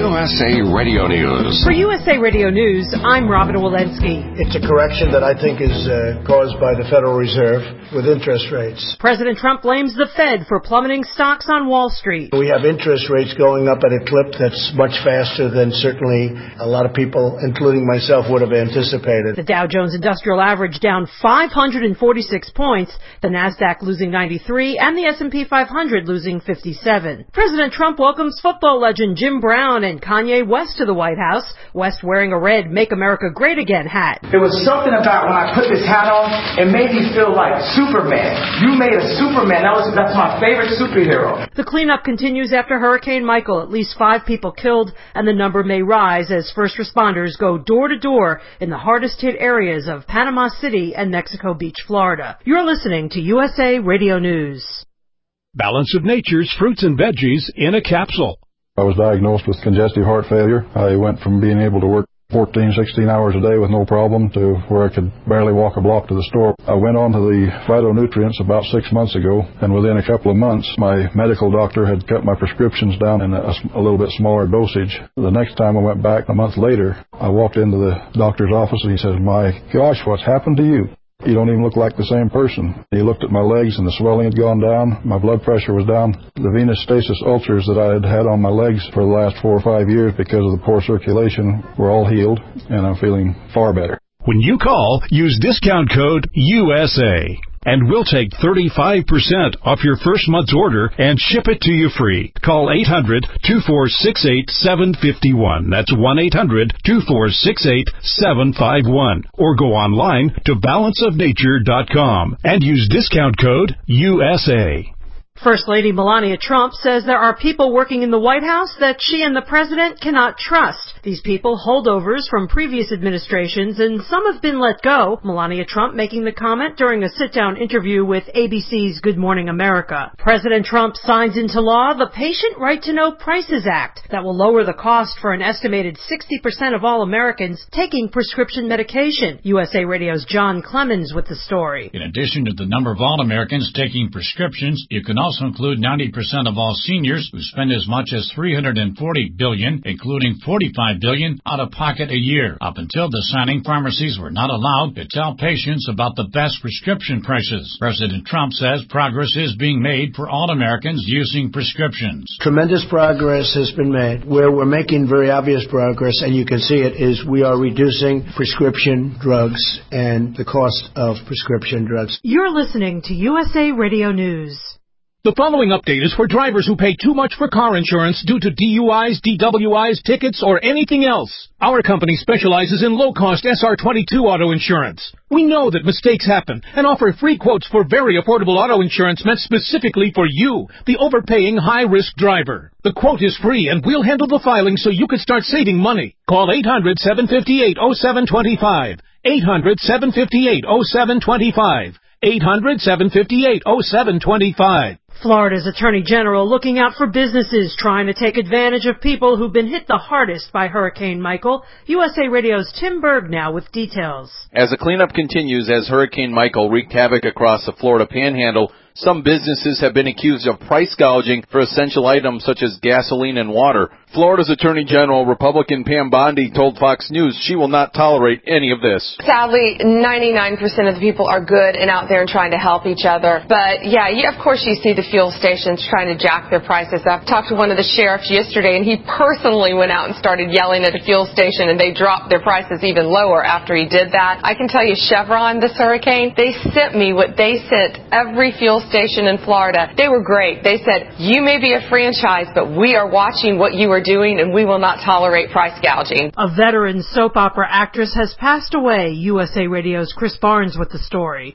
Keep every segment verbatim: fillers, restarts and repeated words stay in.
U S A Radio News. For U S A Radio News, I'm Robin Walensky. It's a correction that I think is uh, caused by the Federal Reserve with interest rates. President Trump blames the Fed for plummeting stocks on Wall Street. We have interest rates going up at a clip that's much faster than certainly a lot of people, including myself, would have anticipated. The Dow Jones Industrial Average down five hundred forty-six points, the NASDAQ losing ninety-three, and the S and P five hundred losing fifty-seven. President Trump welcomes football legend Jim Brown and Kanye West to the White House, West wearing a red Make America Great Again hat. There was something about when I put this hat on, it made me feel like Superman. You made a Superman. That was that's my favorite superhero. The cleanup continues after Hurricane Michael. At least five people killed, and the number may rise as first responders go door to door in the hardest hit areas of Panama City and Mexico Beach, Florida. You're listening to U S A Radio News. Balance of Nature's fruits and veggies in a capsule. I was diagnosed with congestive heart failure. I went from being able to work fourteen, sixteen hours a day with no problem to where I could barely walk a block to the store. I went on to the phytonutrients about six months ago, and within a couple of months, my medical doctor had cut my prescriptions down in a, a little bit smaller dosage. The next time I went back, a month later, I walked into the doctor's office and he says, "My gosh, what's happened to you? You don't even look like the same person." He looked at my legs and the swelling had gone down. My blood pressure was down. The venous stasis ulcers that I had had on my legs for the last four or five years because of the poor circulation were all healed, and I'm feeling far better. When you call, use discount code U S A. And we'll take thirty-five percent off your first month's order and ship it to you free. Call eight hundred, two four six eight, seven five one. That's one eight hundred, two four six eight, seven five one. Or go online to balance of nature dot com and use discount code U S A. First Lady Melania Trump says there are people working in the White House that she and the president cannot trust. These people holdovers from previous administrations, and some have been let go. Melania Trump making the comment during a sit-down interview with A B C's Good Morning America. President Trump signs into law the Patient Right to Know Prices Act that will lower the cost for an estimated sixty percent of all Americans taking prescription medication. U S A Radio's John Clemens with the story. In addition to the number of all Americans taking prescriptions, you can also include ninety percent of all seniors who spend as much as three hundred forty billion dollars, including forty-five billion dollars out of pocket a year. Up until the signing, pharmacies were not allowed to tell patients about the best prescription prices. President Trump says progress is being made for all Americans using prescriptions. Tremendous progress has been made. Where we're making very obvious progress, and you can see it, is we are reducing prescription drugs and the cost of prescription drugs. You're listening to U S A Radio News. The following update is for drivers who pay too much for car insurance due to D U Is, D W Is, tickets, or anything else. Our company specializes in low-cost S R twenty-two auto insurance. We know that mistakes happen and offer free quotes for very affordable auto insurance meant specifically for you, the overpaying high-risk driver. The quote is free, and we'll handle the filing so you can start saving money. Call eight hundred, seven five eight, oh seven two five. eight hundred, seven five eight, oh seven two five. eight hundred, seven five eight, oh seven two five. Florida's Attorney General looking out for businesses trying to take advantage of people who've been hit the hardest by Hurricane Michael. U S A Radio's Tim Berg now with details. As the cleanup continues as Hurricane Michael wreaked havoc across the Florida Panhandle, some businesses have been accused of price gouging for essential items such as gasoline and water. Florida's Attorney General, Republican Pam Bondi, told Fox News she will not tolerate any of this. Sadly, ninety-nine percent of the people are good and out there and trying to help each other. But, yeah, you, of course you see the fuel stations trying to jack their prices up. Talked to one of the sheriffs yesterday, and he personally went out and started yelling at a fuel station, and they dropped their prices even lower after he did that. I can tell you, Chevron, this hurricane, they sent me what they sent every fuel station in Florida. They were great. They said, you may be a franchise, but we are watching what you are doing, and we will not tolerate price gouging. A veteran soap opera actress has passed away. U S A Radio's Chris Barnes with the story.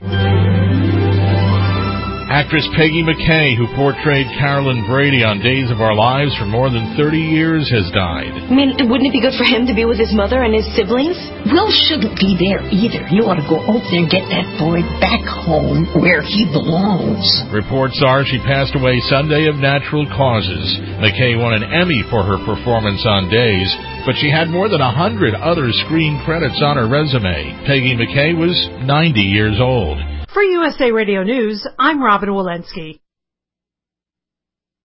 Actress Peggy McKay, who portrayed Carolyn Brady on Days of Our Lives for more than thirty years, has died. I mean, wouldn't it be good for him to be with his mother and his siblings? Will shouldn't be there either. You ought to go over there and get that boy back home where he belongs. Reports are she passed away Sunday of natural causes. McKay won an Emmy for her performance on Days, but she had more than a hundred other screen credits on her resume. Peggy McKay was ninety years old. For U S A Radio News, I'm Robin Walensky.